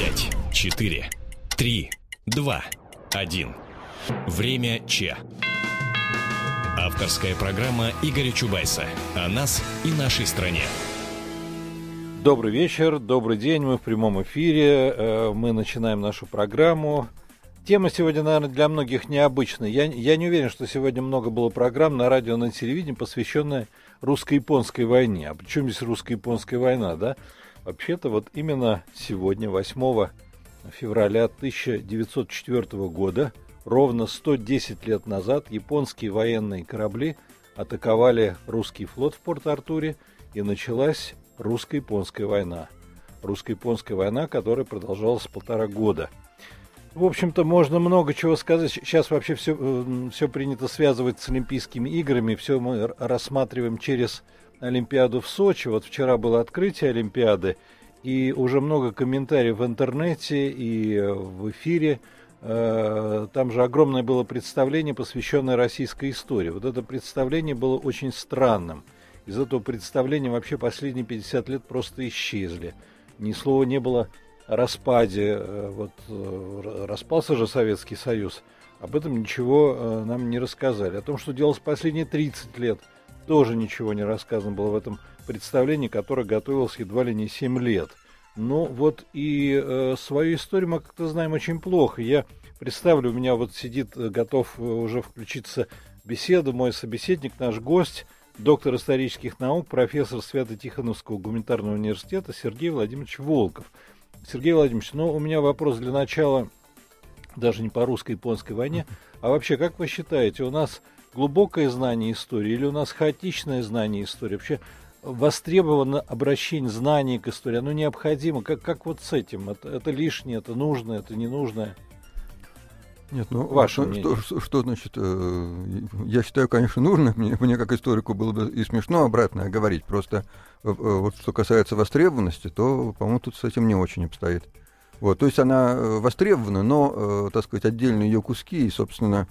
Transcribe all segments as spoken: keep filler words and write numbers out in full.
пять, четыре, три, два, один. Время Че. Авторская программа Игоря Чубайса о нас и нашей стране. Добрый вечер, добрый день, мы в прямом эфире, мы начинаем нашу программу. Тема сегодня, наверное, для многих необычная. Я, я не уверен, что сегодня много было программ на радио, на телевидении, посвященных русско-японской войне. А причем здесь русско-японская война, да? Вообще-то вот именно сегодня, восьмого февраля тысяча девятьсот четвёртого года, ровно сто десять лет назад, японские военные корабли атаковали русский флот в Порт-Артуре, и началась русско-японская война. Русско-японская война, которая продолжалась полтора года. В общем-то, можно много чего сказать. Сейчас вообще все, все принято связывать с Олимпийскими играми. Все мы рассматриваем через Олимпиаду в Сочи. Вот вчера было открытие Олимпиады, и уже много комментариев в интернете и в эфире. Там же огромное было представление, посвященное российской истории. Вот это представление было очень странным. Из этого представления вообще последние пятьдесят лет просто исчезли. Ни слова не было о распаде. Вот, распался же Советский Союз. Об этом ничего нам не рассказали. О том, что делалось последние тридцать лет, тоже ничего не рассказано было в этом представлении, которое готовилось едва ли не семь лет. Ну вот и э, свою историю мы как-то знаем очень плохо. Я представлю, у меня вот сидит, готов уже включиться в беседу мой собеседник, наш гость, доктор исторических наук, профессор Свято-Тихоновского гуманитарного университета Сергей Владимирович Волков. Сергей Владимирович, ну у меня вопрос для начала, даже не по русско-японской войне, а вообще, как вы считаете, у нас глубокое знание истории или у нас хаотичное знание истории? Вообще востребовано обращение знаний к истории, оно необходимо. Как, как вот с этим? Это, это лишнее, это нужное, это ненужное? Нет, ну, Ваше что, мнение. Что, что значит, э, я считаю, конечно, нужно, мне, мне как историку было бы и смешно обратно говорить, просто э, вот что касается востребованности, то, по-моему, тут с этим не очень обстоит. Вот, то есть она востребована, но, э, так сказать, отдельные ее куски, и, собственно,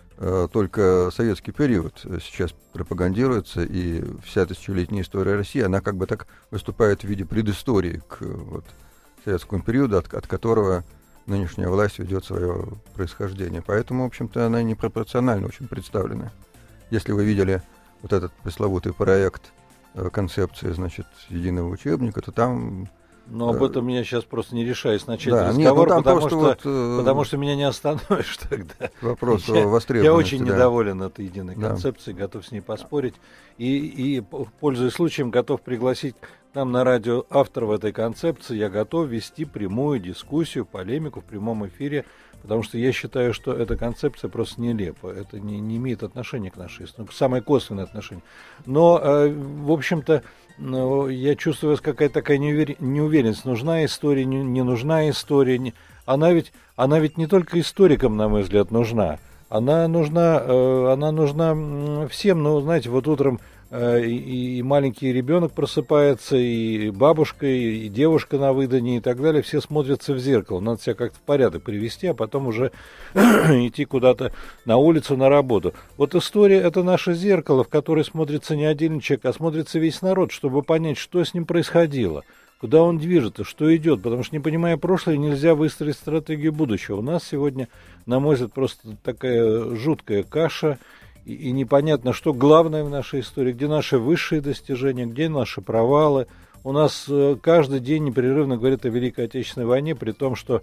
э, только советский период сейчас пропагандируется, и вся тысячелетняя история России, она как бы так выступает в виде предыстории к вот, советскому периоду, от, от которого нынешняя власть ведет свое происхождение. Поэтому, в общем-то, она непропорционально очень представлена. Если вы видели вот этот пресловутый проект э, концепции, значит, единого учебника, то там... Но об этом я сейчас просто не решаюсь начать да, разговор, нет, ну, потому, что, вот, э, потому что меня не остановишь тогда. Вопрос я, о востребованности. Я очень да. недоволен этой единой да. концепцией, готов с ней поспорить. И, и, пользуясь случаем, готов пригласить к нам на радио авторов этой концепции. Я готов вести прямую дискуссию, полемику в прямом эфире, потому что я считаю, что эта концепция просто нелепа. Это не, не имеет отношения к нашей истории, самое косвенное отношение. Но, э, в общем-то, ну, я чувствую, какая-то такая неуверенность, нужна история, не, не нужна история. Не... Она, ведь, она ведь не только историкам, на мой взгляд, нужна. Она нужна, э, она нужна всем. Ну, знаете, вот утром э, и, и маленький ребенок просыпается, и бабушка, и, и девушка на выдане, и так далее. Все смотрятся в зеркало. Надо себя как-то в порядок привести, а потом уже идти куда-то на улицу, на работу. Вот история — это наше зеркало, в которое смотрится не отдельный человек, а смотрится весь народ, чтобы понять, что с ним происходило, куда он движется, что идет. Потому что, не понимая прошлое, нельзя выстроить стратегию будущего. У нас сегодня, на мой взгляд, просто такая жуткая каша, и, и непонятно, что главное в нашей истории, где наши высшие достижения, где наши провалы. У нас э, каждый день непрерывно говорят о Великой Отечественной войне, при том, что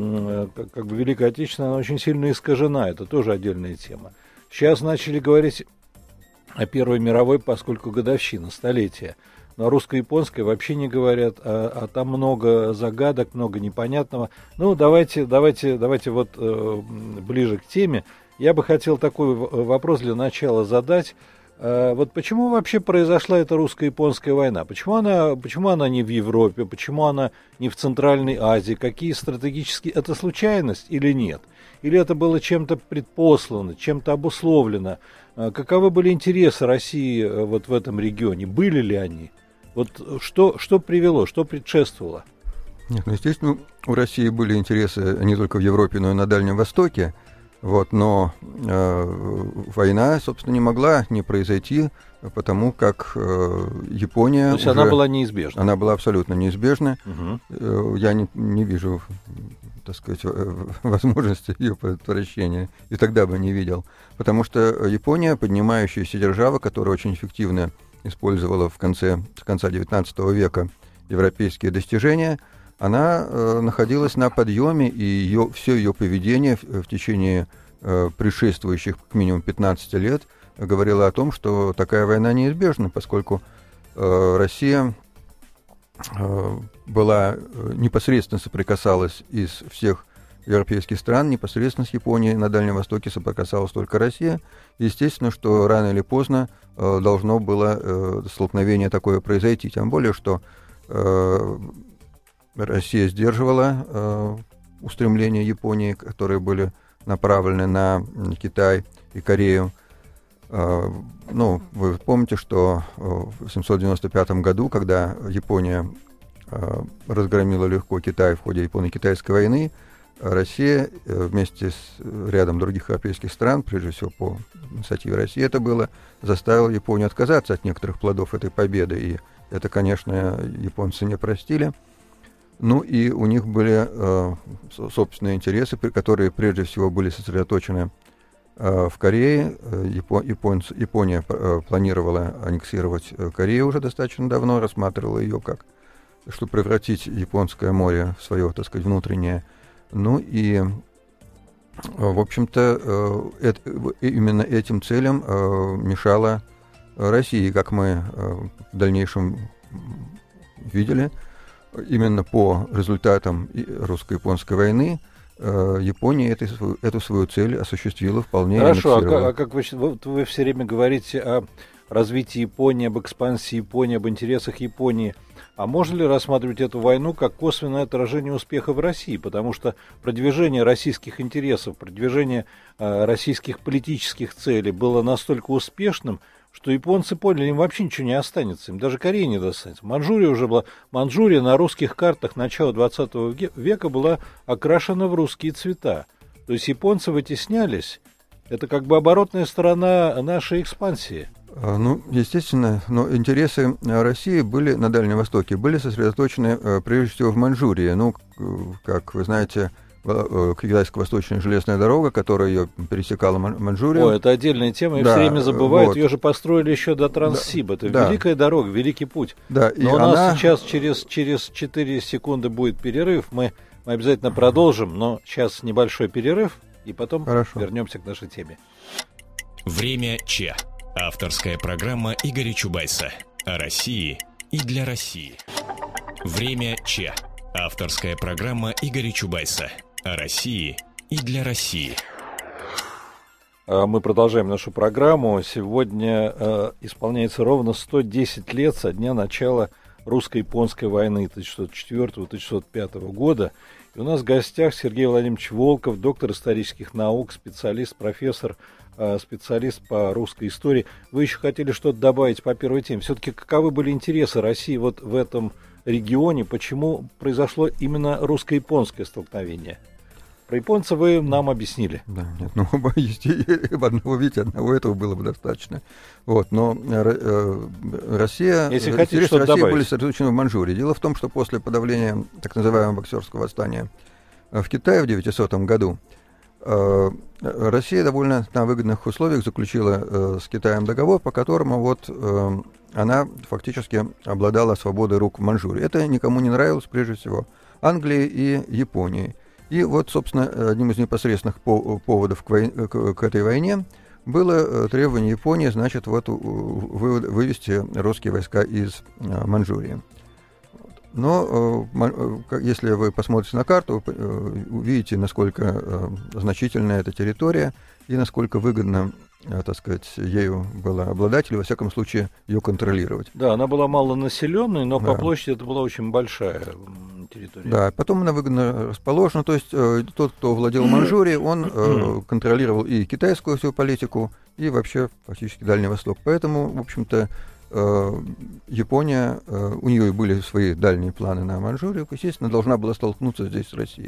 э, как, как бы Великая Отечественная, она очень сильно искажена, это тоже отдельная тема. Сейчас начали говорить о Первой мировой, поскольку годовщина, столетие. Но о русско-японской вообще не говорят, а, а там много загадок, много непонятного. Ну, давайте, давайте, давайте вот э, ближе к теме. Я бы хотел такой вопрос для начала задать. Э, вот почему вообще произошла эта русско-японская война? Почему она, почему она не в Европе? Почему она не в Центральной Азии? Какие стратегические... Это случайность или нет? Или это было чем-то предпослано, чем-то обусловлено? Э, каковы были интересы России э, вот в этом регионе? Были ли они? Вот что, что привело, что предшествовало? Нет, ну, естественно, у России были интересы не только в Европе, но и на Дальнем Востоке. Вот, но э, война, собственно, не могла не произойти, потому как э, Япония... То есть уже, она была неизбежна? Она была абсолютно неизбежна. Угу. Э, я не, не вижу, так сказать, возможности ее предотвращения, и тогда бы не видел. Потому что Япония, поднимающаяся держава, которая очень эффективно использовала в конце, с конца девятнадцатого века европейские достижения, она э, находилась на подъеме, и ее, все ее поведение в, в течение э, предшествующих как минимум пятнадцати лет говорило о том, что такая война неизбежна, поскольку э, Россия э, была, э, непосредственно соприкасалась из всех европейских стран, непосредственно с Японией на Дальнем Востоке соприкасалась только Россия. Естественно, что рано или поздно э, должно было э, столкновение такое произойти, тем более, что э, Россия сдерживала э, устремления Японии, которые были направлены на Китай и Корею. Э, ну, вы помните, что в семьсот девяносто пятом году, когда Япония э, разгромила легко Китай в ходе Японо-Китайской войны, Россия э, вместе с рядом других европейских стран, прежде всего по инициативе России это было, заставила Японию отказаться от некоторых плодов этой победы. И это, конечно, японцы не простили. Ну и у них были э, собственные интересы, которые прежде всего были сосредоточены э, в Корее. Япон, японцы, Япония э, планировала аннексировать Корею уже достаточно давно, рассматривала ее как, чтобы превратить Японское море в свое, так сказать, внутреннее. Ну и, в общем-то, э, это, именно этим целям э, мешала Россия, как мы э, в дальнейшем видели. Именно по результатам русско-японской войны э, Япония эту, эту свою цель осуществила вполне. Хорошо, а, а как вы, вы, вы все время говорите о развитии Японии, об экспансии Японии, об интересах Японии. А можно ли рассматривать эту войну как косвенное отражение успеха в России? Потому что продвижение российских интересов, продвижение э, российских политических целей было настолько успешным, что японцы поняли, им вообще ничего не останется, им даже Корея не достанется. Манчжурия уже была, Манчжурия на русских картах начала двадцатого века была окрашена в русские цвета. То есть японцы вытеснялись. Это как бы оборотная сторона нашей экспансии. Ну, естественно, но интересы России были на Дальнем Востоке, были сосредоточены прежде всего в Манчжурии. Ну, как вы знаете, Китайско-Восточная железная дорога, которая ее пересекала Манчжурию. О, это отдельная тема, и да, все время забывают, вот. Ее же построили еще до Транссиба. Это да. великая дорога, великий путь. Да, Но и у она... нас сейчас через, через четыре секунды будет перерыв. Мы, мы обязательно продолжим, но сейчас небольшой перерыв, и потом Хорошо. Вернемся к нашей теме. Время Че. Авторская программа Игоря Чубайса о России и для России. Время Че. Авторская программа Игоря Чубайса о России и для России. Мы продолжаем нашу программу. Сегодня э, исполняется ровно сто десять лет со дня начала русско-японской войны тысяча девятьсот четвёртого — тысяча девятьсот пятого года. И у нас в гостях Сергей Владимирович Волков, доктор исторических наук, специалист, профессор, э, специалист по русской истории. Вы еще хотели что-то добавить по первой теме. Все-таки каковы были интересы России вот в этом регионе? Почему произошло именно русско-японское столкновение? Про японцев вы нам объяснили. Да, нет, ну, об одного, видите, одного этого было бы достаточно. Вот, но э, Россия, Если хотите, интересы России добавить. были сосредоточены в Манчжурии. Дело в том, что после подавления так называемого боксерского восстания в Китае в девятисотом году э, Россия довольно на выгодных условиях заключила э, с Китаем договор, по которому вот э, она фактически обладала свободой рук в Манчжурии. Это никому не нравилось, прежде всего, Англии и Японии. И вот, собственно, одним из непосредственных поводов к, вой... к этой войне было требование Японии, значит, вот вывести русские войска из Манчжурии. Но если вы посмотрите на карту, вы увидите, насколько значительна эта территория и насколько выгодно, так сказать, ею было обладать, или, во всяком случае, ее контролировать. Да, она была малонаселенной, но да. по площади это была очень большая территория. Да, потом она выгодно расположена, то есть э, тот, кто владел Манчжурией, он э, контролировал и китайскую всю политику, и вообще фактически Дальний Восток. Поэтому, в общем-то, э, Япония, э, у нее и были свои дальние планы на Манчжурию, естественно, должна была столкнуться здесь с Россией.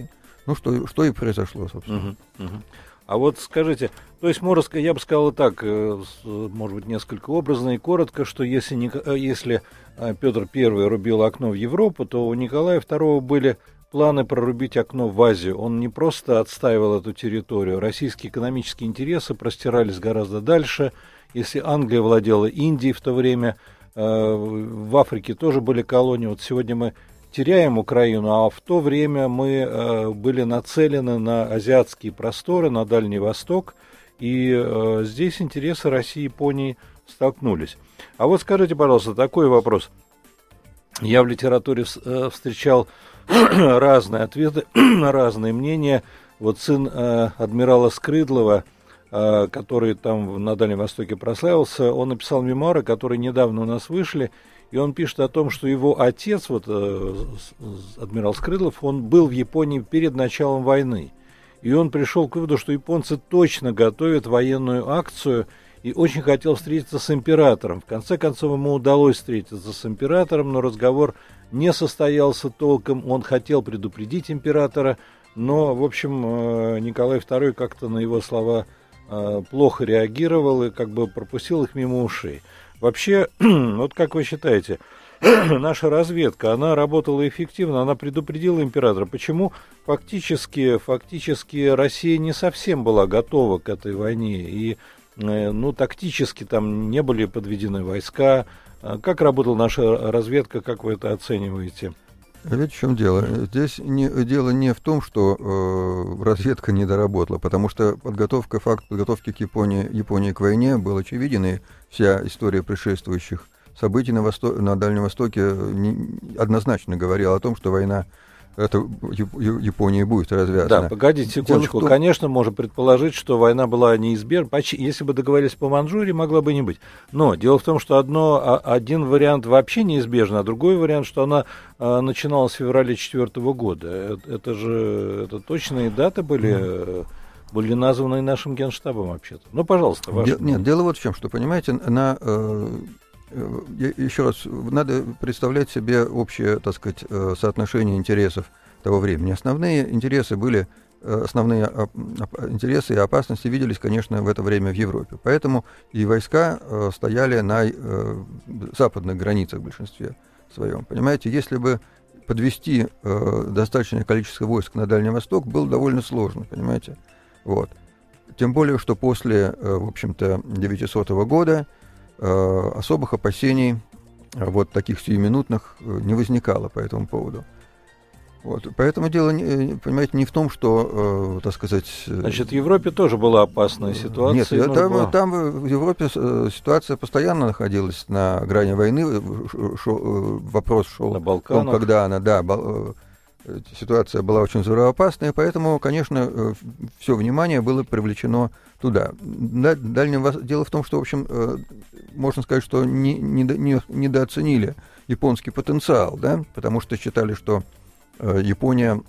Ну, что, что и произошло, собственно. Угу, угу. А вот скажите, то есть, можно, я бы сказал так, может быть, несколько образно и коротко, что если, если Петр Первый рубил окно в Европу, то у Николая Второго были планы прорубить окно в Азию. Он не просто отстаивал эту территорию. Российские экономические интересы простирались гораздо дальше. Если Англия владела Индией в то время, в Африке тоже были колонии. Вот сегодня мы теряем Украину, а в то время мы э, были нацелены на азиатские просторы, на Дальний Восток, и э, здесь интересы России и Японии столкнулись. А вот скажите, пожалуйста, такой вопрос. Я в литературе э, встречал разные ответы, разные мнения. Вот сын э, адмирала Скрыдлова, э, который там на Дальнем Востоке прославился, он написал мемуары, которые недавно у нас вышли. И он пишет о том, что его отец, вот э, адмирал Скрыдлов, он был в Японии перед началом войны. И он пришел к выводу, что японцы точно готовят военную акцию и очень хотел встретиться с императором. В конце концов, ему удалось встретиться с императором, но разговор не состоялся толком. Он хотел предупредить императора, но, в общем, Николай Второй как-то на его слова э, плохо реагировал и как бы пропустил их мимо ушей. Вообще, вот как вы считаете, наша разведка, она работала эффективно, она предупредила императора. Почему фактически, фактически Россия не совсем была готова к этой войне? И, ну, тактически там не были подведены войска. Как работала наша разведка, как вы это оцениваете? Ведь в чем дело? Здесь не, дело не в том, что э, разведка не доработала, потому что подготовка, факт подготовки к Японии, Японии к войне был очевиден, и вся история предшествующих событий на, Восто... на Дальнем Востоке не... однозначно говорила о том, что война это Японии будет развязана. Да, погодите секундочку. Том... Конечно, можно предположить, что война была неизбежна. Если бы договорились по Манчжурии, могла бы не быть. Но дело в том, что одно, один вариант вообще неизбежен, а другой вариант, что она а, начиналась в феврале четвертого года. Это, это же это точные даты были, mm. были названы нашим генштабом вообще-то. Ну, пожалуйста, ваше Де- Нет, дело вот в чем, что, понимаете, на... Э... Еще раз, надо представлять себе общее, так сказать, соотношение интересов того времени. Основные интересы были, основные интересы и опасности виделись, конечно, в это время в Европе. Поэтому и войска стояли на западных границах в большинстве своем. Понимаете, если бы подвести достаточное количество войск на Дальний Восток, было довольно сложно, понимаете. Вот. Тем более, что после, в общем-то, девятисотого года особых опасений, вот таких сиюминутных, не возникало по этому поводу. Вот. Поэтому дело, понимаете, не в том, что, э, так сказать... Значит, в Европе тоже была опасная ситуация. Нет, там, было... там в Европе ситуация постоянно находилась на грани войны. Шо, вопрос шел на Балканах. О том, когда она, да, ситуация была очень взрывоопасная, поэтому, конечно, все внимание было привлечено туда. Дальнего... Дело в том, что, в общем, можно сказать, что не, не, не, недооценили японский потенциал, да, потому что считали, что Япония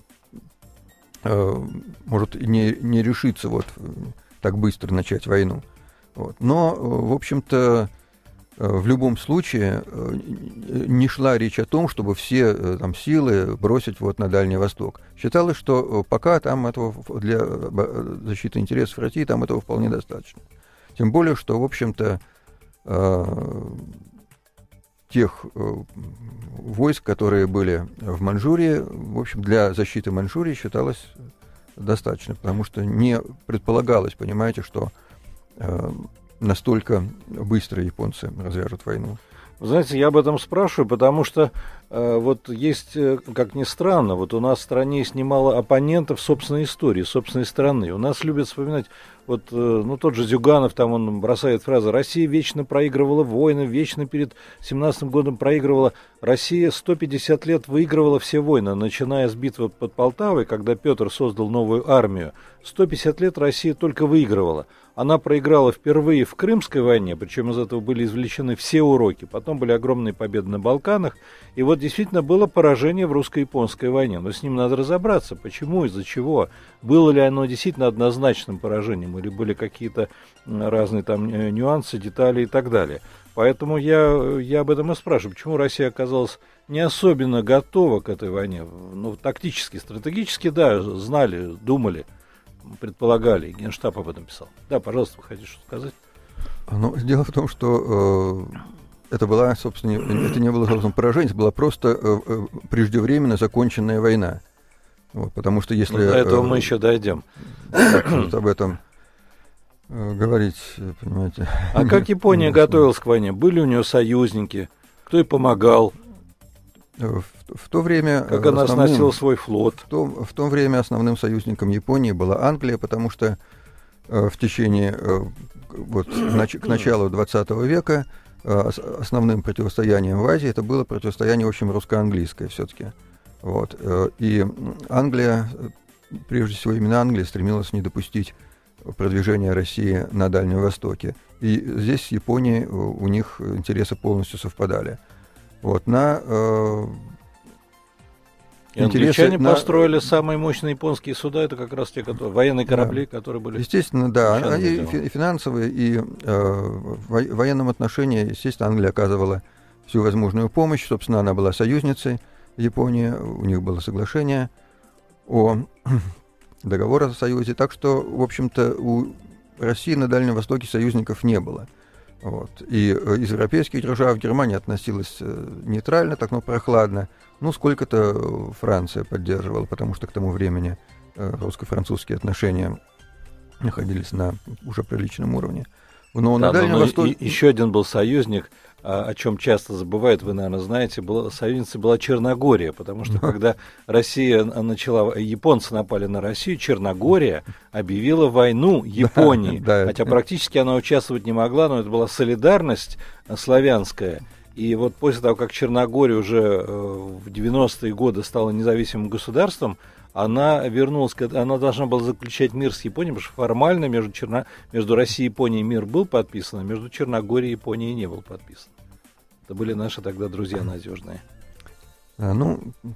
может не, не решиться вот так быстро начать войну. Вот. Но, в общем-то, в любом случае не шла речь о том, чтобы все там силы бросить вот на Дальний Восток. Считалось, что пока там этого для защиты интересов России там этого вполне достаточно. Тем более, что, в общем-то, тех войск, которые были в Манчжурии, в общем, для защиты Манчжурии считалось достаточно, потому что не предполагалось, понимаете, что настолько быстро японцы развяжут войну. Вы знаете, я об этом спрашиваю, потому что э, вот есть, как ни странно, вот у нас в стране есть немало оппонентов собственной истории, собственной страны. У нас любят вспоминать, вот, э, ну, тот же Зюганов, там он бросает фразу: «Россия вечно проигрывала войны, вечно перед семнадцатым годом проигрывала». Россия сто пятьдесят лет выигрывала все войны, начиная с битвы под Полтавой, когда Петр создал новую армию. сто пятьдесят лет Россия только выигрывала. Она проиграла впервые в Крымской войне, причем из этого были извлечены все уроки. Потом были огромные победы на Балканах. И вот действительно было поражение в русско-японской войне. Но с ним надо разобраться, почему, из-за чего. Было ли оно действительно однозначным поражением, или были какие-то разные там нюансы, детали и так далее. Поэтому я, я об этом и спрашиваю, почему Россия оказалась не особенно готова к этой войне. Ну, тактически, стратегически, да, знали, думали, предполагали, Генштаб об этом писал. Да, пожалуйста, вы хотите что-то сказать? Ну, дело в том, что э, это была, собственно, это не было, собственно, поражение, это была просто э, преждевременно законченная война. Вот, потому что если... Ну, до этого э, мы еще дойдем. Вот об этом э, говорить, понимаете. А как Япония готовилась к войне? Были у нее союзники? Кто ей помогал? В, в то время... Как она оснастила свой флот? В то, в то время основным союзником Японии была Англия, потому что э, в течение... Э, вот, нач, к началу двадцатого века э, основным противостоянием в Азии это было противостояние, в общем, русско-английское все-таки. Вот, э, и Англия, прежде всего именно Англия, стремилась не допустить продвижения России на Дальнем Востоке. И здесь с Японией у них интересы полностью совпадали. Вот, на... Э, И англичане на... построили самые мощные японские суда, это как раз те, которые, военные корабли, да. которые были... Естественно, да, и, и финансовые, и э, в военном отношении, естественно, Англия оказывала всю возможную помощь. Собственно, она была союзницей Японии, у них было соглашение о договоре о союзе, так что, в общем-то, у России на Дальнем Востоке союзников не было. Вот. И из европейских держав Германия относилась нейтрально, так, но прохладно. Ну, сколько-то Франция поддерживала, потому что к тому времени русско-французские отношения находились на уже приличном уровне. Но да, на Дальнем Востоке... Еще один был союзник, о чем часто забывают, вы, наверное, знаете, была, союзницей была Черногория, потому что когда Россия начала, японцы напали на Россию, Черногория объявила войну Японии, да, да, хотя практически она участвовать не могла, но это была солидарность славянская. И вот после того, как Черногория уже в девяностые годы стала независимым государством, она вернулась, она должна была заключать мир с Японией, потому что формально между, Черно... между Россией и Японией мир был подписан, а между Черногорией и Японией не был подписан. Это были наши тогда друзья надежные. А, ну...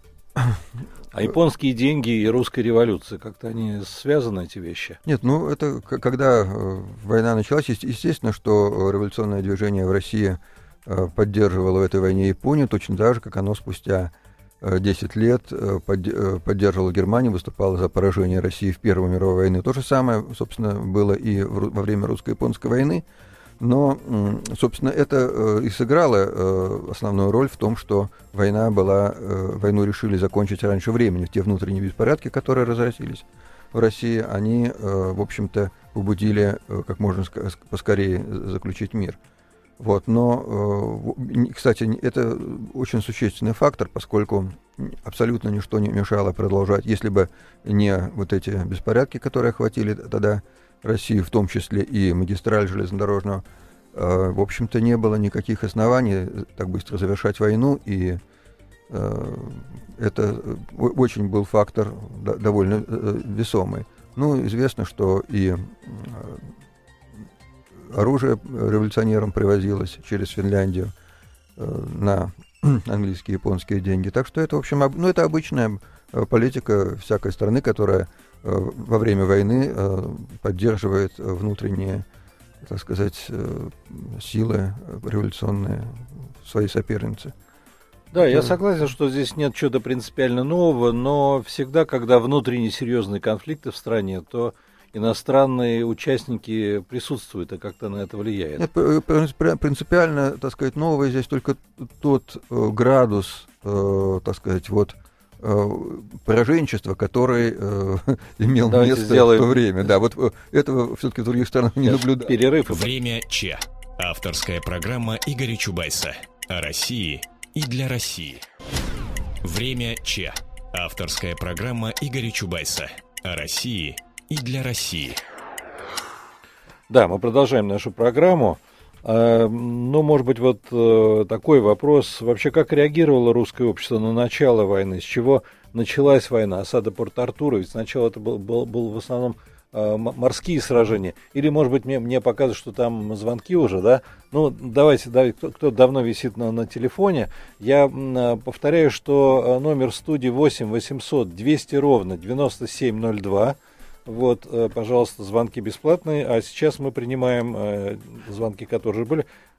а японские деньги и русская революция, как-то они связаны, эти вещи? Нет, ну это когда война началась, естественно, что революционное движение в России поддерживало в этой войне Японию, точно так же, как оно спустя десять лет поддерживала Германию, выступала за поражение России в Первой мировой войне. То же самое, собственно, было и во время русско-японской войны, но, собственно, это и сыграло основную роль в том, что война была, войну решили закончить раньше времени. Те внутренние беспорядки, которые разразились в России, они, в общем-то, побудили как можно поскорее заключить мир. Вот, но, кстати, это очень существенный фактор, поскольку абсолютно ничто не мешало продолжать, если бы не вот эти беспорядки, которые охватили тогда Россию, в том числе и магистраль железнодорожную, в общем-то, не было никаких оснований так быстро завершать войну, и это очень был фактор довольно весомый. Ну, известно, что и оружие революционерам привозилось через Финляндию э, на английские и японские деньги. Так что это, в общем, об, ну, это обычная политика всякой страны, которая э, во время войны э, поддерживает внутренние, так сказать, э, силы революционные своей соперницы. Да, я согласен, что здесь нет чего-то принципиально нового, но всегда, когда внутренние серьезные конфликты в стране, то иностранные участники присутствуют, и как-то на это влияет. Нет, принципиально, так сказать, новое здесь только тот э, градус, э, так сказать, вот э, пораженчества, который э, имел Давайте место сделаем... в то время. Да, вот этого все-таки в других странах не наблюдается. Перерыв. Время Че. Авторская программа Игоря Чубайса о России и для России. Время Че. Авторская программа Игоря Чубайса о России и для России. Да, мы продолжаем нашу программу. Ну, может быть, вот такой вопрос. Вообще, как реагировало русское общество на начало войны? С чего началась война? Осада Порт-Артура? Ведь сначала это был, был, был в основном морские сражения. Или, может быть, мне, мне показывают, что там звонки уже, да? Ну, давайте, давайте кто, кто давно висит на, на телефоне. Я повторяю, что номер студии восемь восемьсот двести ровно девяносто семь ноль два. Вот, пожалуйста, звонки бесплатные. А сейчас мы принимаем звонки, которые уже были.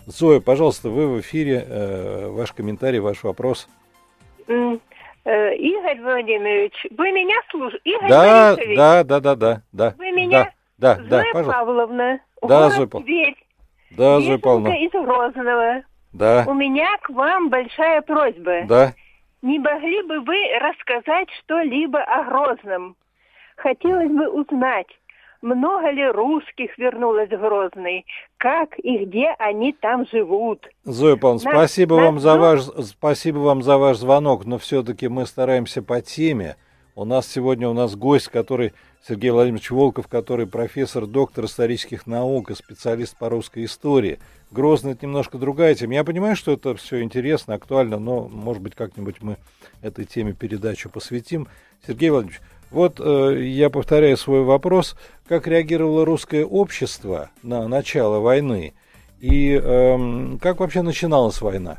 Зоя, пожалуйста, вы в эфире, э, ваш комментарий, ваш вопрос. Mm. Игорь Владимирович, вы меня слушаете? Игорь Да, Борисович, да, да, да, да, да. Вы меня? Да, да, Зоя да, пожалуйста. Павловна, Да, город Зоя Павловна. Тверь, Да, Зоя Вишенка Павловна. из Грозного. Да, У меня к вам большая просьба. да. Не могли бы вы рассказать что-либо о Грозном? Хотелось бы узнать, много ли русских вернулось в Грозный, как и где они там живут. Зоя Павловна, Нас- спасибо нас вам за ждут- ваш, спасибо вам за ваш звонок, но все-таки мы стараемся по теме. У нас сегодня у нас гость, который Сергей Владимирович Волков, который профессор, доктор исторических наук и специалист по русской истории. Грозный — это немножко другая тема. Я понимаю, что это все интересно, актуально, но, может быть, как-нибудь мы этой теме передачу посвятим. Сергей Владимирович, вот э, я повторяю свой вопрос. Как реагировало русское общество на начало войны? И э, как вообще начиналась война?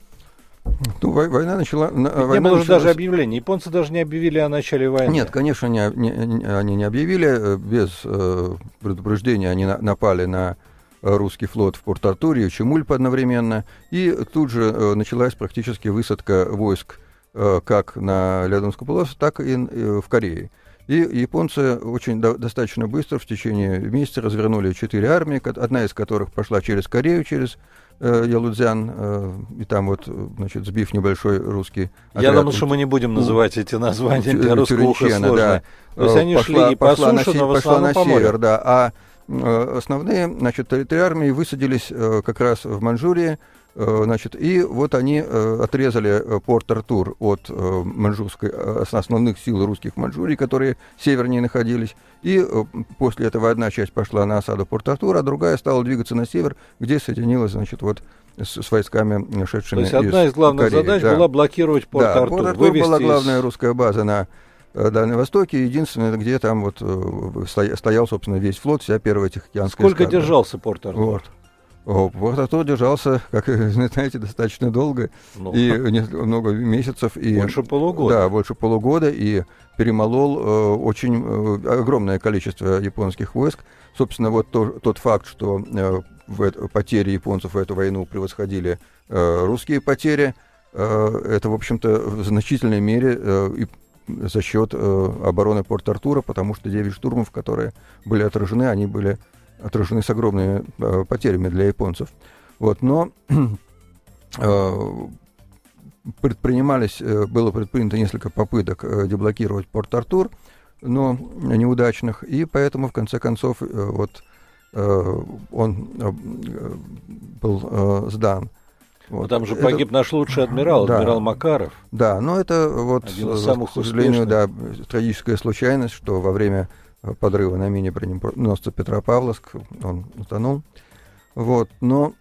Ну, вой- война начала... на- Не война было же началась- даже объявления. Японцы даже не объявили о начале войны. Нет, конечно, не, не- не- они не объявили. э, Без э, предупреждения они на- напали на э, русский флот в Порт-Артуре и Чемульпо одновременно. И тут же э, началась практически высадка войск э, как на Леодонском полуострове, так и э, в Корее. И японцы очень до- достаточно быстро, в течение месяца, развернули четыре армии, ко- одна из которых пошла через Корею, через э, Ялудзян, э, и там вот, э, значит, сбив небольшой русский Я отряд. думаю, что мы не будем называть эти названия Тю- для русского уха Тюринчена, сложно. да. То есть они Пошла- шли и по пошла на суше, се- но в пошла основном на по морю. север, да. А э, основные, значит, три, три армии высадились э, как раз в Маньчжурии, э, значит, и вот они э, отрезали э, Порт-Артур от э, маньчжурской, э, основных сил русских в Маньчжурии, которые севернее находились. И э, после этого одна часть пошла на осаду Порт-Артура, а другая стала двигаться на север, где соединилась, значит, вот с, с войсками, шедшими То есть одна из главных Кореи, задач да. была блокировать Да, Порт-Артур. Порт-Артур вывести была из- главная русская база на э, Дальнем Востоке, единственное, где там вот э, стоя- стоял, собственно, весь флот, вся первая Тихоокеанская Сколько эскадра. держался Порт-Артур? Вот. О, Порт-Артур держался, как знаете, достаточно долго, Ну, и не- много месяцев. И, больше полугода. Да, больше полугода, и перемолол э, очень э, огромное количество японских войск. Собственно, вот то- тот факт, что э, в это- потери японцев в эту войну превосходили э, русские потери, э, это, в общем-то, в значительной мере э, и за счет э, обороны Порт-Артура, потому что девять штурмов, которые были отражены, они были отражены с огромными э, потерями для японцев. Вот, но э, предпринимались, э, было предпринято несколько попыток э, деблокировать Порт-Артур, но неудачных, и поэтому, в конце концов, э, вот э, он э, был э, сдан. Ну, Вот. там же Это- погиб наш лучший адмирал, Да. адмирал Макаров. Да, но это вот, Один из э, самых к сожалению, успешных. да, трагическая случайность, что во время э, подрыва на мине броненосца Петропавловск он утонул. Вот, но,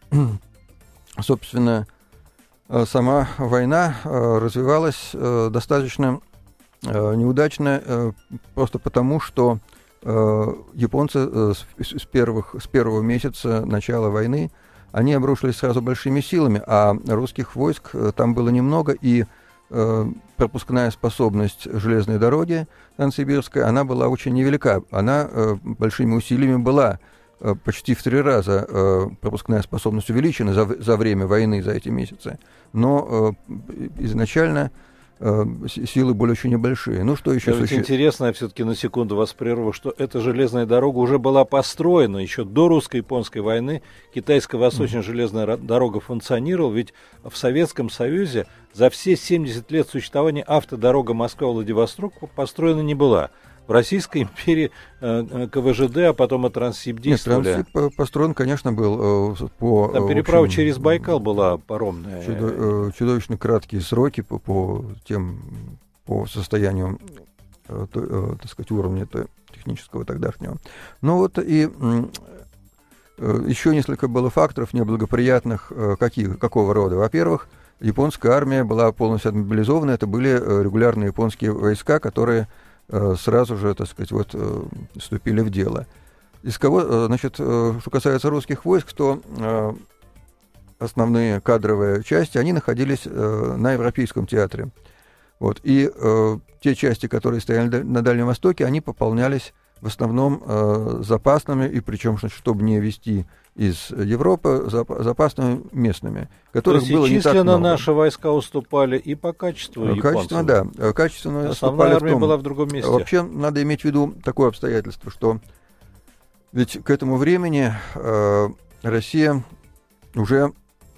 собственно, э, сама война э, развивалась э, достаточно э, неудачно, э, просто потому, что э, японцы э, с, с первых, с первого месяца начала войны они обрушились сразу большими силами, а русских войск э, там было немного, и э, пропускная способность железной дороги Транссибирской, она была очень невелика. Она э, большими усилиями была э, почти в три раза э, пропускная способность увеличена за, в- за время войны, за эти месяцы. Но э, изначально э, с- силы были очень небольшие. Ну, что еще Но ведь суще- интересно, я все-таки на секунду вас прерву, что эта железная дорога уже была построена еще до русско-японской войны. Китайско-восточная железная ра- дорога функционировала, ведь в Советском Союзе за все семьдесят лет существования автодорога Москва-Владивосток построена не была. В Российской империи э, э, ка вэ жэ дэ, а потом и Транссиб Нет, действовали. Транссиб э, построен, конечно, был э, по... Там э, в переправа общем, через Байкал была паромная. Чудо- э, чудовищно краткие сроки по, по тем по состоянию, э, то- э, так сказать, уровня то- технического тогдашнего. Ну вот и м, э, еще несколько было факторов неблагоприятных. э, какие, какого рода? Во-первых, японская армия была полностью отмобилизована. Это были э, регулярные японские войска, которые э, сразу же, так сказать, вот э, вступили в дело. Из кого, э, значит, э, что касается русских войск, то э, основные кадровые части, они находились э, на Европейском театре. Вот. И э, те части, которые стояли да- на Дальнем Востоке, они пополнялись в основном э, запасными, и причем, значит, чтобы не вести из Европы запасными местными, которых То есть было не так много. Наши войска уступали и по качеству японцам. Качественно, да. Качественно Основная армия была в другом месте. Вообще, надо иметь в виду такое обстоятельство, что ведь к этому времени э, Россия уже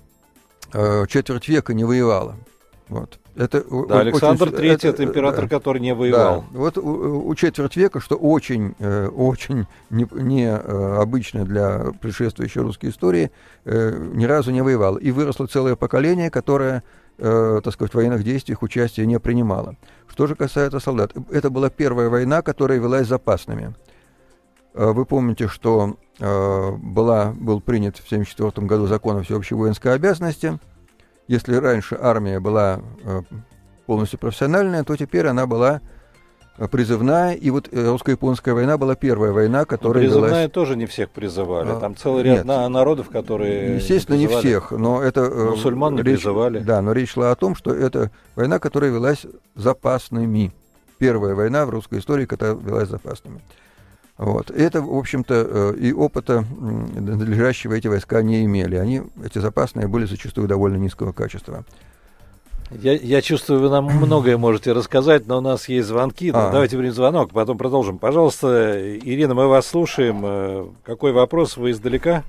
э, четверть века не воевала. Вот. Это да, Александр очень, Третий, это, это император, да, который не воевал. Да. Вот у, у четверть века, что очень, э, очень не, не э, обычно для предшествующей русской истории, э, ни разу не воевал. И выросло целое поколение, которое, э, так сказать, в военных действиях участия не принимало. Что же касается солдат, это была первая война, которая велась запасными. Вы помните, что э, была, был принят в тысяча девятьсот семьдесят четвёртом году закон о всеобщей воинской обязанности. Если раньше армия была э, полностью профессиональная, то теперь она была призывная. И вот э, русско-японская война была первая война, которая велась... Призывная тоже не всех призывали. Там целый ряд Нет, народов, которые... Естественно, не, не всех, но это... Мусульман не речь, призывали. Да, но речь шла о том, что это война, которая велась запасными. Первая война в русской истории, которая велась запасными. Вот. Это, в общем-то, и опыта надлежащего эти войска не имели. Они, эти запасные, были зачастую довольно низкого качества. Я, я чувствую, вы нам многое можете рассказать, но у нас есть звонки. А. Ну, давайте примем звонок, потом продолжим. Пожалуйста, Ирина, мы вас слушаем. Какой вопрос? Вы издалека?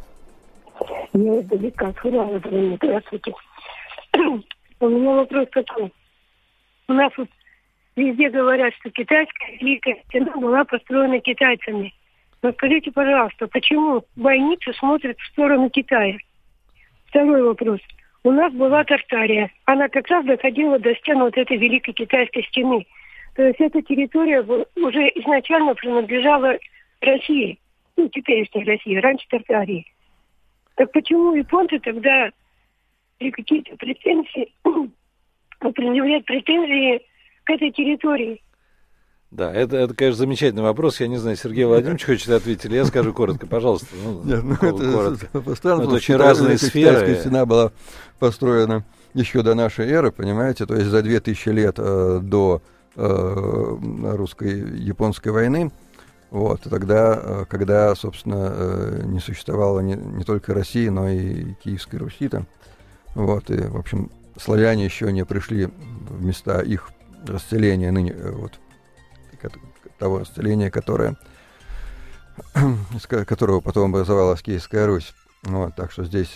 Я издалека. Здравствуйте. У меня вопрос такой. У нас вот везде говорят, что китайская Великая Стена была построена китайцами. Но скажите, пожалуйста, почему бойницы смотрят в сторону Китая? Второй вопрос. У нас была Тартария. Она как раз доходила до стен вот этой Великой Китайской Стены. То есть эта территория уже изначально принадлежала России. Ну, теперешней России, раньше Тартарии. Так почему японцы тогда при какие-то претензии, предъявляют претензии к этой территории? Да, это, это, конечно, замечательный вопрос. Я не знаю, Сергей Владимирович хочет ответить, или я скажу коротко, пожалуйста. Ну, Нет, ну, это, коротко. Странно, это очень разные сферы. Китайская стена была построена еще до нашей эры, понимаете, то есть за две тысячи лет э, до э, русско-японской войны. Вот, тогда, э, когда, собственно, э, не существовало не, не только России, но и Киевской Руси-то. Вот, и, в общем, славяне еще не пришли в места их расселения ныне, вот, того расселения, которое, из которого потом образовалась Киевская Русь. Вот, так что здесь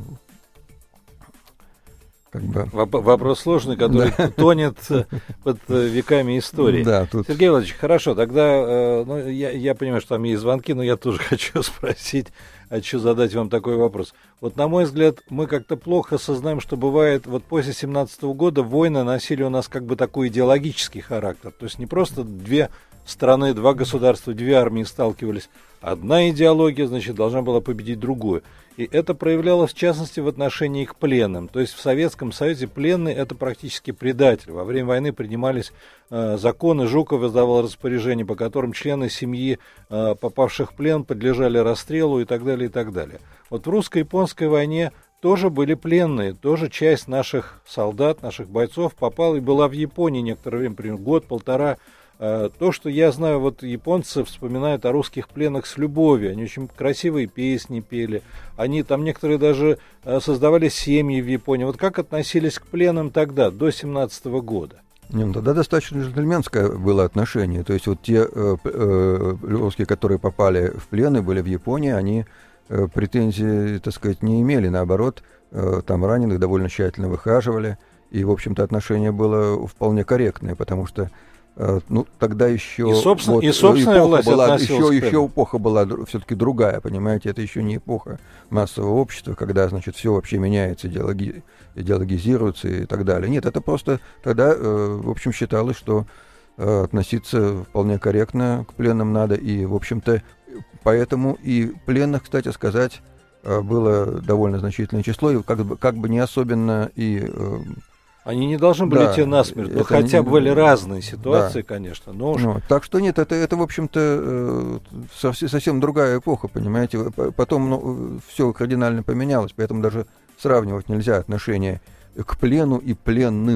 как бы... Вопрос сложный, который да. тонет под веками истории. Да, тут... Сергей Владимирович, хорошо, тогда ну, я, я понимаю, что там есть звонки, но я тоже хочу спросить, хочу задать вам такой вопрос. Вот, на мой взгляд, мы как-то плохо осознаем, что бывает, вот после семнадцатого года войны носили у нас как бы такой идеологический характер. То есть не просто две страны, два государства, две армии сталкивались. Одна идеология, значит, должна была победить другую. И это проявлялось, в частности, в отношении к пленным. То есть в Советском Союзе пленный – это практически предатель. Во время войны принимались э, законы, Жуков издавал распоряжения, по которым члены семьи, э, попавших в плен, подлежали расстрелу и так далее, и так далее. Вот в русско-японской войне тоже были пленные, тоже часть наших солдат, наших бойцов попала и была в Японии некоторое время, примерно год-полтора. То, что я знаю, вот японцы вспоминают о русских пленных с любовью, они очень красивые песни пели, они там некоторые даже создавали семьи в Японии. Вот как относились к пленным тогда, до семнадцатого года? Нет, тогда достаточно джентльменское было отношение, то есть вот те э, э, русские, которые попали в плен и были в Японии, они э, претензий, так сказать, не имели, наоборот, э, там раненых довольно тщательно выхаживали, и, в общем-то, отношение было вполне корректное, потому что ну, тогда еще... И, собственно, вот, и собственная власть была, относилась еще, к еще эпоха была все-таки другая, понимаете, это еще не эпоха массового общества, когда, значит, все вообще меняется, идеологи, идеологизируется и так далее. Нет, это просто тогда, э, в общем, считалось, что э, относиться вполне корректно к пленным надо, и, в общем-то, поэтому и пленных, кстати сказать, э, было довольно значительное число, и как бы, как бы не особенно и... Э, Они не должны были да, идти насмерть, но хотя бы были разные ситуации, да. конечно. Но уж... ну, так что нет, это, это в общем-то, совсем, совсем другая эпоха, понимаете. Потом ну, все кардинально поменялось, поэтому даже сравнивать нельзя отношение к плену и пленным.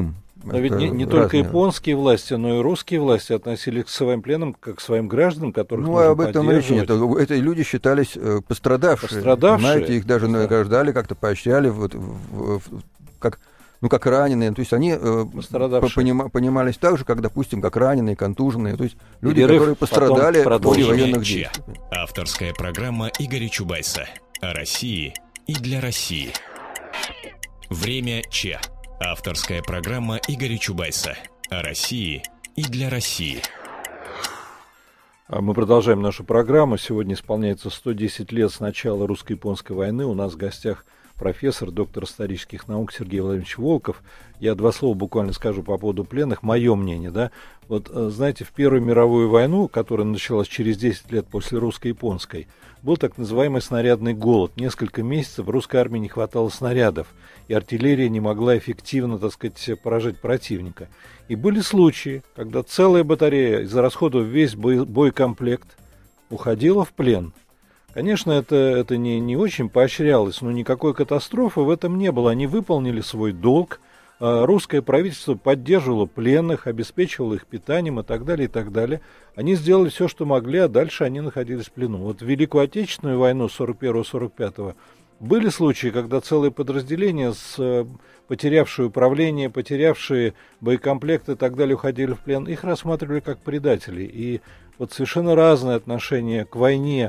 Но ведь не, не только японские власти, но и русские власти относились к своим пленам как к своим гражданам, которых ну, нужно об этом речи нет. Эти люди считались э, пострадавшие. пострадавшие. Знаете, их даже награждали, как-то поощряли, вот, в, в, как, ну, как раненые. То есть они э, понима, понимались так же, как, допустим, как раненые, контуженные. То есть люди, Перерыв, которые пострадали в ходе военных Ч. действий. Авторская программа Игоря Чубайса о России и для России. Время Ч. Авторская программа Игоря Чубайса о России и для России. Мы продолжаем нашу программу. Сегодня исполняется сто десять лет с начала русско-японской войны. У нас в гостях профессор, доктор исторических наук Сергей Владимирович Волков. Я два слова буквально скажу по поводу пленных. Мое мнение, да. Вот, знаете, в Первую мировую войну, которая началась через десять лет после русско-японской, был так называемый снарядный голод. Несколько месяцев русской армии не хватало снарядов, и артиллерия не могла эффективно, так сказать, поражать противника. И были случаи, когда целая батарея, израсходовав весь бой, боекомплект, уходила в плен. Конечно, это, это не, не очень поощрялось, но никакой катастрофы в этом не было. Они выполнили свой долг. Русское правительство поддерживало пленных, обеспечивало их питанием и так далее, и так далее. Они сделали все, что могли, а дальше они находились в плену. Вот в Великую Отечественную войну сорок первого — сорок пятого были случаи, когда целые подразделения, с, потерявшие управление, потерявшие боекомплект и так далее, уходили в плен. Их рассматривали как предателей. И вот совершенно разное отношение к войне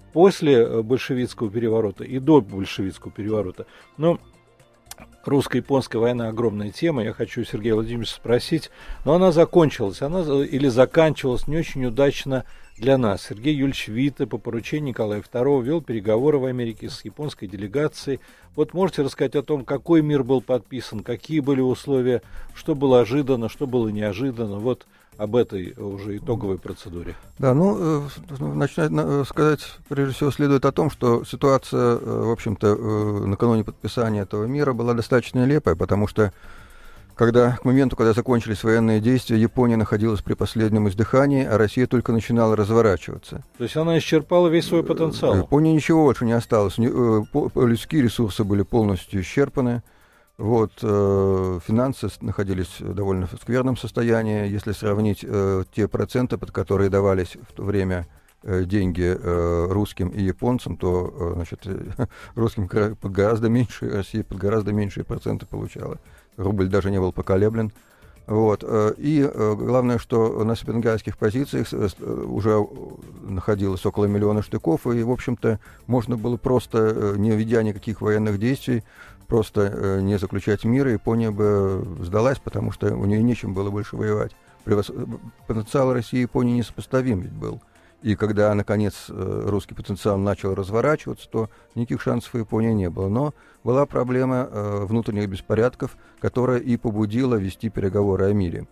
после большевистского переворота и до большевистского переворота. Но русско-японская война — огромная тема. Я хочу Сергея Владимировича спросить, но она закончилась, она или заканчивалась не очень удачно для нас. Сергей Юрьевич Витте по поручению Николая второго вел переговоры в Америке с японской делегацией. Вот можете рассказать о том, какой мир был подписан, какие были условия, что было ожиданно, что было неожиданно. Вот об этой уже итоговой процедуре. Да, ну, начать сказать, прежде всего, следует о том, что ситуация, в общем-то, накануне подписания этого мира была достаточно нелепая, потому что когда, к моменту, когда закончились военные действия, Япония находилась при последнем издыхании, а Россия только начинала разворачиваться. То есть она исчерпала весь свой потенциал? Японии ничего больше не осталось. Людские ресурсы были полностью исчерпаны. Вот, э, финансы находились в довольно скверном состоянии. Если сравнить э, те проценты, под которые давались в то время э, деньги э, русским и японцам, то э, значит, э, русским под гораздо меньше, Россия под гораздо меньшие проценты получала. Рубль даже не был поколеблен. Вот, э, и э, главное, что на сепенгайских позициях э, уже находилось около миллиона штыков, и, в общем-то, можно было просто, э, не ведя никаких военных действий, просто э, не заключать мир, и Япония бы сдалась, потому что у нее нечем было больше воевать. Превос... Потенциал России и Японии несопоставим ведь был. И когда, наконец, э, русский потенциал начал разворачиваться, то никаких шансов у Японии не было. Но была проблема э, внутренних беспорядков, которая и побудила вести переговоры о мире.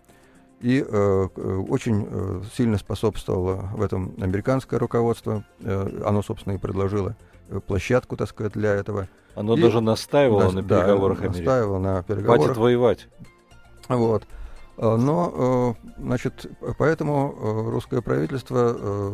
И э, очень э, сильно способствовало в этом американское руководство. Э, оно, собственно, и предложило площадку, так сказать, для этого. Оно и, даже настаивало да, на переговорах да, Америки. Настаивало на переговорах. Хватит воевать. Вот. Но, значит, поэтому русское правительство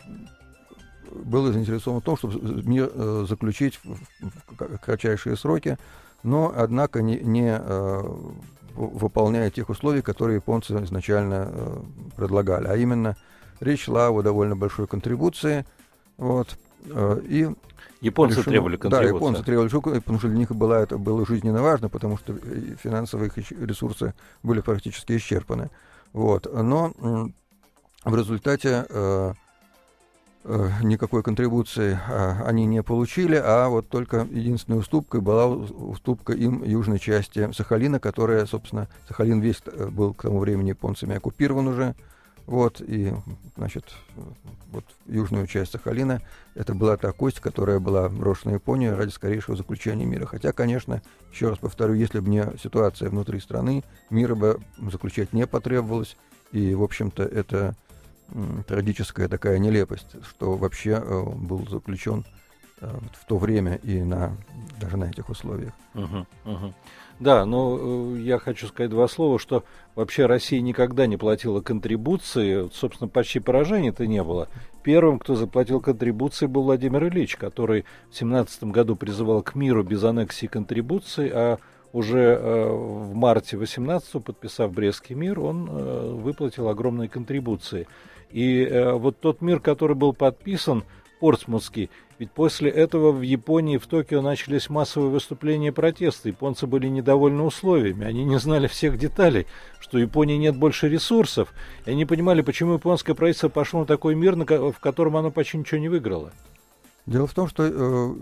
было заинтересовано в том, чтобы мир заключить в кратчайшие сроки, но, однако, не, не выполняя тех условий, которые японцы изначально предлагали. А именно, речь шла о довольно большой контрибуции. Вот, и японцы решено, требовали контрибуции. Да, японцы требовали, потому что для них была, это было жизненно важно, потому что финансовые ресурсы были практически исчерпаны. Вот. Но в результате э, э, никакой контрибуции э, они не получили, а вот только единственной уступкой была уступка им южной части Сахалина, которая, собственно, Сахалин весь был к тому времени японцами оккупирован уже. Вот, и, значит, вот южную часть Сахалина, это была та кость, которая была брошена Японии ради скорейшего заключения мира. Хотя, конечно, еще раз повторю, если бы не ситуация внутри страны, мира бы заключать не потребовалось. И, в общем-то, это м, трагическая такая нелепость, что вообще э, был заключен э, в то время и на, даже на этих условиях. Uh-huh, uh-huh. Да, но э, я хочу сказать два слова, что вообще Россия никогда не платила контрибуции, собственно, почти поражения-то не было. Первым, кто заплатил контрибуции, был Владимир Ильич, который в семнадцатом году призывал к миру без аннексии контрибуций, а уже в марте восемнадцатого, подписав Брестский мир, он выплатил огромные контрибуции. И вот тот мир, который был подписан, Портсмутский, ведь после этого в Японии, в Токио начались массовые выступления и протесты. Японцы были недовольны условиями, они не знали всех деталей, что у Японии нет больше ресурсов. И они понимали, почему японское правительство пошло на такой мир, в котором оно почти ничего не выиграло. Дело в том, что э,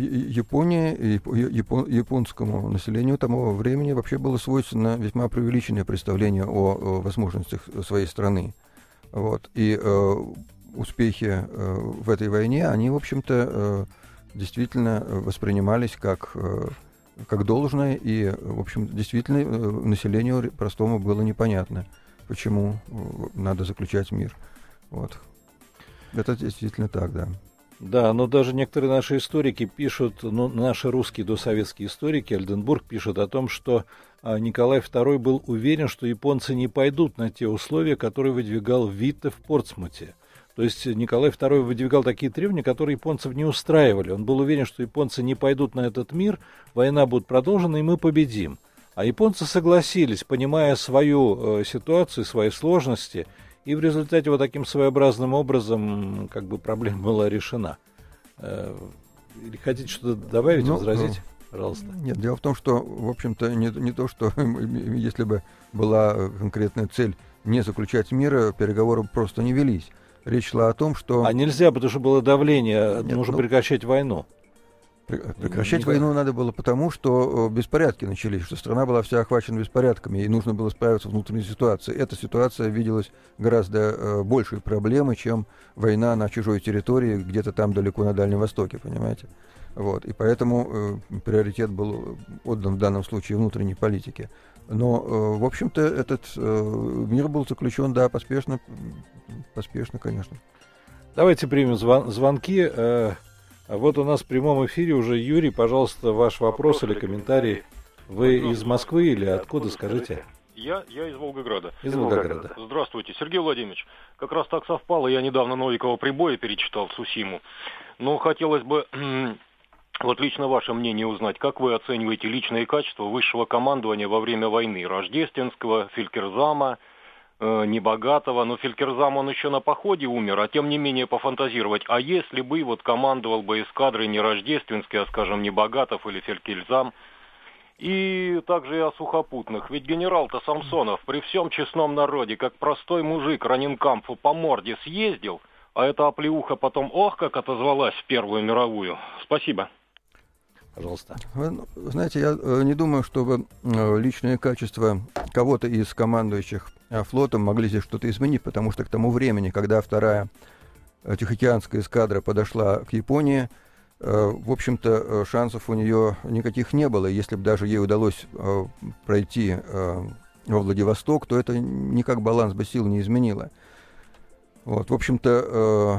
Япония и япон, японскому населению того времени вообще было свойственно весьма преувеличенное представление о, о возможностях своей страны. Вот. И э, успехи э, в этой войне, они, в общем-то, э, действительно воспринимались как, э, как должное, и, в общем, действительно э, населению простому было непонятно, почему э, надо заключать мир. Вот. Это действительно так, да. Да, но даже некоторые наши историки пишут, ну, наши русские досоветские историки, Ольденбург пишет о том, что а, Николай второй был уверен, что японцы не пойдут на те условия, которые выдвигал Витте в Портсмуте. То есть Николай второй выдвигал такие требования, которые японцев не устраивали. Он был уверен, что японцы не пойдут на этот мир, война будет продолжена, и мы победим. А японцы согласились, понимая свою э, ситуацию, свои сложности, и в результате вот таким своеобразным образом как бы проблема была решена. Э, или хотите что-то добавить, ну, возразить? Ну, пожалуйста. Нет, дело в том, что, в общем-то, не, не то, что если бы была конкретная цель не заключать мир, переговоры просто не велись. Речь шла о том, что... А нельзя, потому что было давление, Нет, нужно ну, прекращать войну. Прекращать не войну надо было потому, что беспорядки начались, что страна была вся охвачена беспорядками, и нужно было справиться с внутренней ситуацией. Эта ситуация виделась гораздо э, большей проблемой, чем война на чужой территории, где-то там далеко на Дальнем Востоке, понимаете? Вот. И поэтому э, приоритет был отдан в данном случае внутренней политике. Но, э, в общем-то, этот э, мир был заключен, да, поспешно, поспешно, конечно. Давайте примем звон- звонки. Э- Вот у нас в прямом эфире уже Юрий, пожалуйста, ваш вопрос или комментарий. Вы из Москвы или откуда, скажите? Я, я из Волгограда. Из Волгограда. Здравствуйте, Сергей Владимирович. Как раз так совпало, я недавно Новикова «Прибоя» перечитал, Цусиму. Но хотелось бы, вот лично ваше мнение узнать, как вы оцениваете личные качества высшего командования во время войны? Рождественского, Фелькерзама, Небогатого, но Фелькерзам, он еще на походе умер, а тем не менее пофантазировать, а если бы вот командовал бы эскадрой не Рождественский, а, скажем, Небогатов или Фелькерзам, и также и о сухопутных, ведь генерал-то Самсонов при всем честном народе, как простой мужик Раненкампфу по морде съездил, а эта оплеуха потом, ох, как отозвалась в Первую мировую. Спасибо. Пожалуйста. Вы знаете, я не думаю, чтобы личные качества кого-то из командующих флотом могли здесь что-то изменить, потому что к тому времени, когда вторая Тихоокеанская эскадра подошла к Японии, в общем-то, шансов у нее никаких не было. Если бы даже ей удалось пройти во Владивосток, то это никак баланс бы сил не изменило. Вот, в общем-то,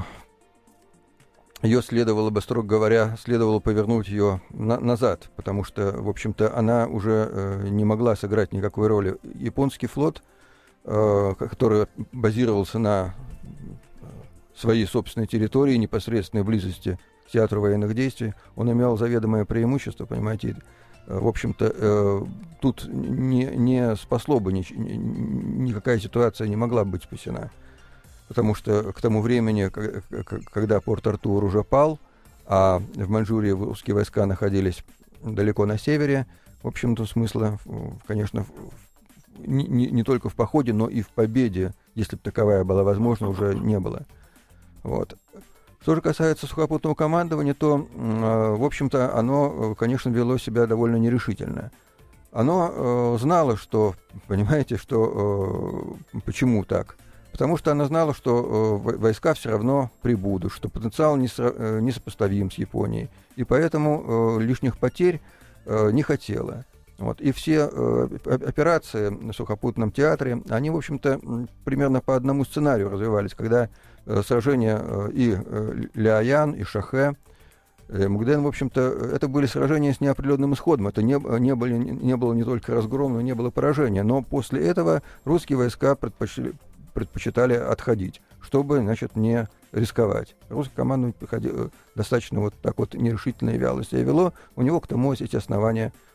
ее следовало бы, строго говоря, следовало повернуть ее на- назад, потому что, в общем-то, она уже э, не могла сыграть никакой роли. Японский флот, э, который базировался на своей собственной территории, непосредственной близости к театру военных действий, он имел заведомое преимущество, понимаете. В общем-то, э, тут не, не спасло бы, ни, никакая ситуация не могла быть спасена. Потому что к тому времени, когда Порт-Артур уже пал, а в Маньчжурии русские войска находились далеко на севере, в общем-то, смысла, конечно, не, не, не только в походе, но и в победе, если бы таковая была возможна, уже не было. Вот. Что же касается сухопутного командования, то, в общем-то, оно, конечно, вело себя довольно нерешительно. Оно знало, что, понимаете, что почему так? Потому что она знала, что э, войска все равно прибудут, что потенциал не со, э, несопоставим с Японией, и поэтому э, лишних потерь э, не хотела. Вот. И все э, операции на сухопутном театре, они, в общем-то, примерно по одному сценарию развивались, когда э, сражения э, и э, Ляоян, и Шахэ, э, Мукден, в общем-то, это были сражения с неопределенным исходом. Это не, не, были, не было не только разгрома, но не было поражения. Но после этого русские войска предпочли предпочитали отходить, чтобы, значит, не рисковать. Русское командование достаточно вот так вот нерешительно и вяло себя вело, у него к тому есть основания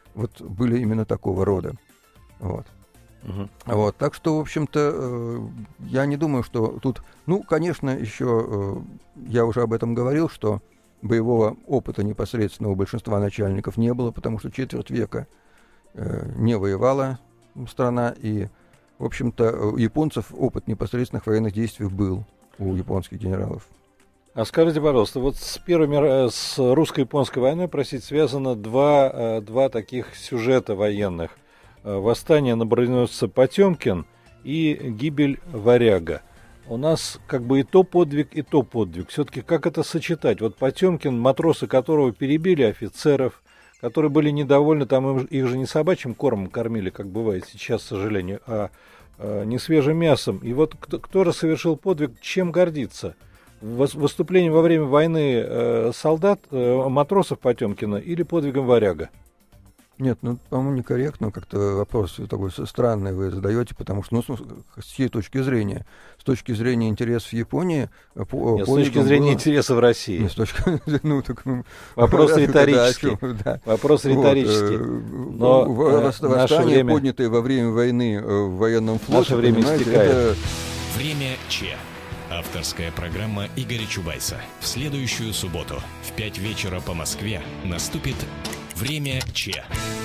вот были именно такого рода. Вот. Uh-huh. Вот, так что, в общем-то, э, я не думаю, что тут... Ну, конечно, еще э, я уже об этом говорил, что боевого опыта непосредственно у большинства начальников не было, потому что четверть века э, не воевала страна, и, в общем-то, у японцев опыт непосредственных военных действий был у японских генералов. А скажите, пожалуйста, вот с первой, с русско-японской войной, простите, связано два, два таких сюжета военных. Восстание на броненосце Потемкин и гибель Варяга. У нас как бы и то подвиг, и то подвиг. Все-таки как это сочетать? Вот Потемкин, матросы которого перебили офицеров, которые были недовольны, там их же не собачьим кормом кормили, как бывает сейчас, к сожалению, а, а не свежим мясом. И вот кто, кто же совершил подвиг, чем гордиться? Выступлением во время войны э, солдат, э, матросов Потемкина или подвигом Варяга? Нет, ну, по-моему, некорректно, как-то вопрос такой странный вы задаете, потому что, ну, с чьей точки зрения? С точки зрения интересов Японии... По, Нет, с точки зрения было... интересов России. Нет, с точки... ну, так, вопрос риторический. Да. Вопрос риторический. Вот, Но восстание, время... поднятое во время войны в военном флоте... Наше время истекает. Это... Время Че. Авторская программа Игоря Чубайса. В следующую субботу в пять вечера по Москве наступит Время Че.